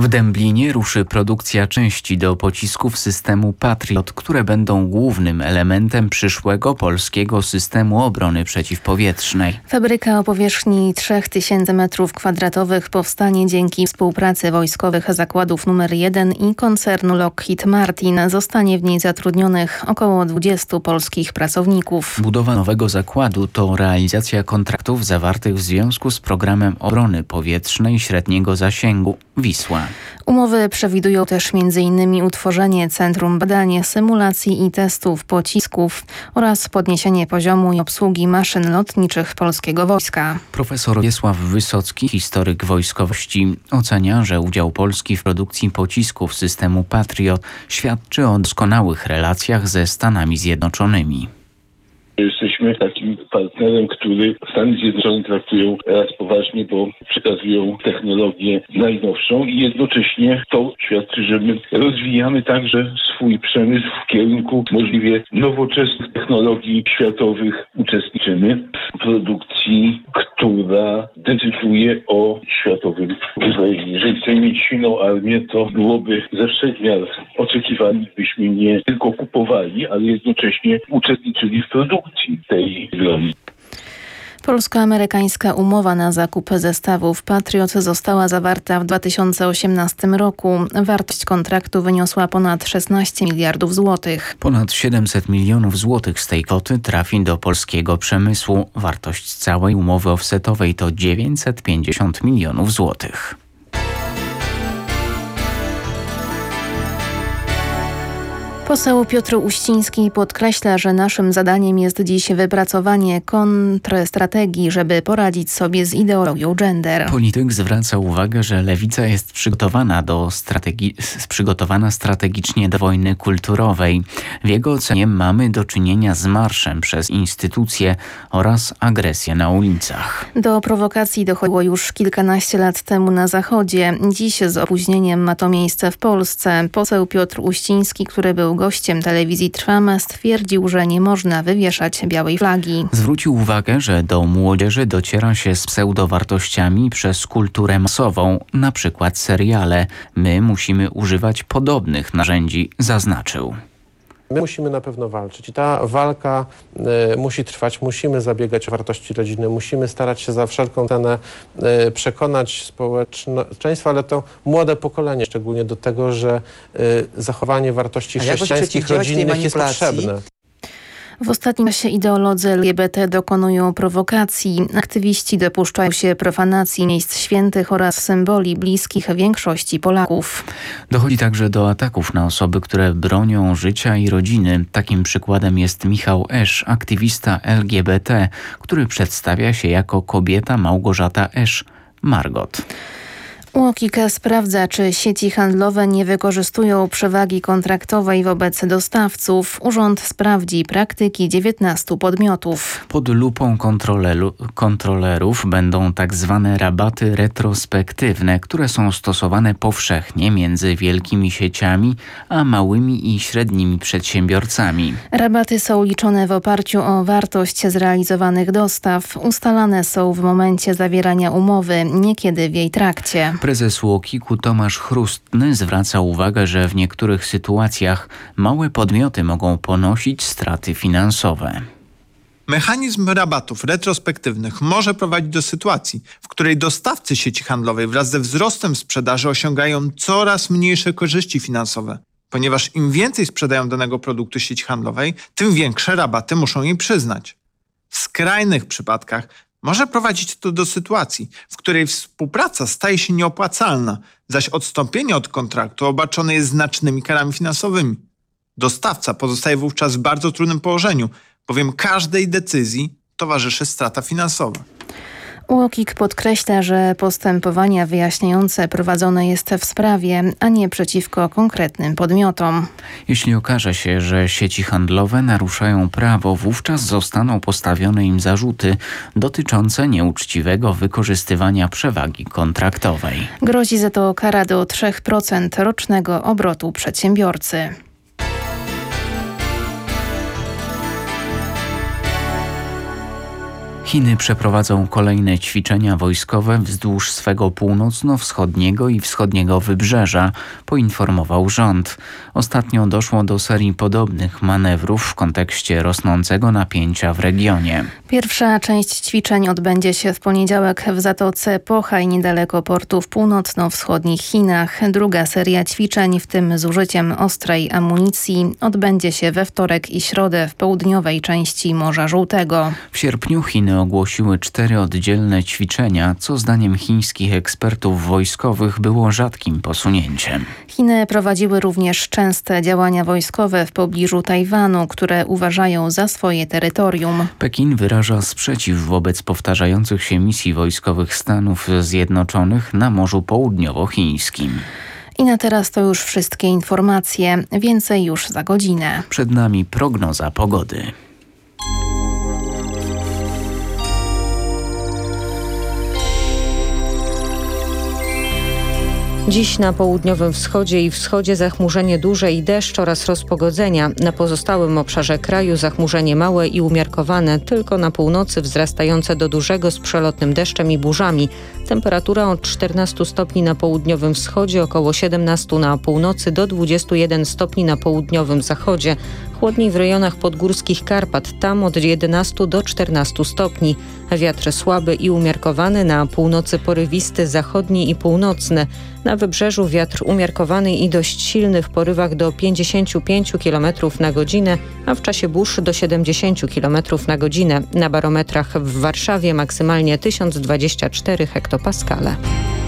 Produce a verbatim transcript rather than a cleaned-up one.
W Dęblinie ruszy produkcja części do pocisków systemu Patriot, które będą głównym elementem przyszłego polskiego systemu obrony przeciwpowietrznej. Fabryka o powierzchni trzy tysiące metrów kwadratowych powstanie dzięki współpracy wojskowych zakładów numer jeden i koncernu Lockheed Martin. Zostanie w niej zatrudnionych około dwudziestu polskich pracowników. Budowa nowego zakładu to realizacja kontraktów zawartych w związku z programem obrony powietrznej średniego zasięgu Wisła. Umowy przewidują też między innymi utworzenie Centrum Badań, Symulacji i Testów Pocisków oraz podniesienie poziomu i obsługi maszyn lotniczych polskiego wojska. Profesor Wiesław Wysocki, historyk wojskowości, ocenia, że udział Polski w produkcji pocisków systemu Patriot świadczy o doskonałych relacjach ze Stanami Zjednoczonymi. Jesteśmy takim partnerem, który Stany Zjednoczone traktują raz poważnie, bo przekazują technologię najnowszą i jednocześnie to świadczy, że my rozwijamy także swój przemysł w kierunku możliwie nowoczesnych technologii światowych. Uczestniczymy w produkcji, która decyduje o światowym uzbrojeniu. Jeżeli chcemy mieć silną armię, to byłoby ze wszech miar oczekiwań, byśmy nie tylko kupowali, ale jednocześnie uczestniczyli w produkcji tej broni. Polsko-amerykańska umowa na zakup zestawów Patriot została zawarta w dwa tysiące osiemnastym roku. Wartość kontraktu wyniosła ponad szesnaście miliardów złotych. Ponad siedemset milionów złotych z tej kwoty trafi do polskiego przemysłu. Wartość całej umowy offsetowej to dziewięćset pięćdziesiąt milionów złotych. Poseł Piotr Uściński podkreśla, że naszym zadaniem jest dziś wypracowanie kontrstrategii, żeby poradzić sobie z ideologią gender. Polityk zwraca uwagę, że lewica jest przygotowana, do strategi- przygotowana strategicznie do wojny kulturowej. W jego ocenie mamy do czynienia z marszem przez instytucje oraz agresję na ulicach. Do prowokacji dochodziło już kilkanaście lat temu na Zachodzie. Dziś z opóźnieniem ma to miejsce w Polsce. Poseł Piotr Uściński, który był gościem telewizji Trwam, stwierdził, że nie można wywieszać białej flagi. Zwrócił uwagę, że do młodzieży dociera się z pseudowartościami przez kulturę masową, na przykład seriale. My musimy używać podobnych narzędzi, zaznaczył. My musimy na pewno walczyć i ta walka y, musi trwać, musimy zabiegać o wartości rodziny, musimy starać się za wszelką cenę y, przekonać społeczeństwo, ale to młode pokolenie szczególnie do tego, że y, zachowanie wartości chrześcijańskich, rodzinnych jest potrzebne. W ostatnim czasie ideolodzy L G B T dokonują prowokacji. Aktywiści dopuszczają się profanacji miejsc świętych oraz symboli bliskich większości Polaków. Dochodzi także do ataków na osoby, które bronią życia i rodziny. Takim przykładem jest Michał Esz, aktywista L G B T, który przedstawia się jako kobieta Małgorzata Esz, Margot. U O K I K sprawdza, czy sieci handlowe nie wykorzystują przewagi kontraktowej wobec dostawców. Urząd sprawdzi praktyki dziewiętnastu podmiotów. Pod lupą kontrolerów będą tak zwane rabaty retrospektywne, które są stosowane powszechnie między wielkimi sieciami a małymi i średnimi przedsiębiorcami. Rabaty są liczone w oparciu o wartość zrealizowanych dostaw. Ustalane są w momencie zawierania umowy, niekiedy w jej trakcie. Prezes U O K I K-u Tomasz Chrustny zwraca uwagę, że w niektórych sytuacjach małe podmioty mogą ponosić straty finansowe. Mechanizm rabatów retrospektywnych może prowadzić do sytuacji, w której dostawcy sieci handlowej wraz ze wzrostem sprzedaży osiągają coraz mniejsze korzyści finansowe. Ponieważ im więcej sprzedają danego produktu sieci handlowej, tym większe rabaty muszą jej przyznać. W skrajnych przypadkach może prowadzić to do sytuacji, w której współpraca staje się nieopłacalna, zaś odstąpienie od kontraktu obarczone jest znacznymi karami finansowymi. Dostawca pozostaje wówczas w bardzo trudnym położeniu, bowiem każdej decyzji towarzyszy strata finansowa. U O K I K podkreśla, że postępowania wyjaśniające prowadzone jest w sprawie, a nie przeciwko konkretnym podmiotom. Jeśli okaże się, że sieci handlowe naruszają prawo, wówczas zostaną postawione im zarzuty dotyczące nieuczciwego wykorzystywania przewagi kontraktowej. Grozi za to kara do trzy procent rocznego obrotu przedsiębiorcy. Chiny przeprowadzą kolejne ćwiczenia wojskowe wzdłuż swego północno-wschodniego i wschodniego wybrzeża, poinformował rząd. Ostatnio doszło do serii podobnych manewrów w kontekście rosnącego napięcia w regionie. Pierwsza część ćwiczeń odbędzie się w poniedziałek w Zatoce Pohaj niedaleko portu w północno-wschodnich Chinach. Druga seria ćwiczeń, w tym z użyciem ostrej amunicji, odbędzie się we wtorek i środę w południowej części Morza Żółtego. W sierpniu Chiny ogłosiły cztery oddzielne ćwiczenia, co zdaniem chińskich ekspertów wojskowych było rzadkim posunięciem. Chiny prowadziły również częste działania wojskowe w pobliżu Tajwanu, które uważają za swoje terytorium. Pekin wyraża sprzeciw wobec powtarzających się misji wojskowych Stanów Zjednoczonych na Morzu Południowochińskim. I na teraz to już wszystkie informacje. Więcej już za godzinę. Przed nami prognoza pogody. Dziś na południowym wschodzie i wschodzie zachmurzenie duże i deszcz oraz rozpogodzenia. Na pozostałym obszarze kraju zachmurzenie małe i umiarkowane, tylko na północy wzrastające do dużego z przelotnym deszczem i burzami. Temperatura od czternastu stopni na południowym wschodzie, około siedemnastu na północy do dwudziestu jeden stopni na południowym zachodzie. Chłodniej w rejonach podgórskich Karpat, tam od jedenastu do czternastu stopni. Wiatr słaby i umiarkowany, na północy porywisty, zachodni i północny. Na wybrzeżu wiatr umiarkowany i dość silny w porywach do pięćdziesięciu pięciu kilometrów na godzinę, a w czasie burz do siedemdziesięciu kilometrów na godzinę. Na barometrach w Warszawie maksymalnie tysiąc dwadzieścia cztery hektopaskale.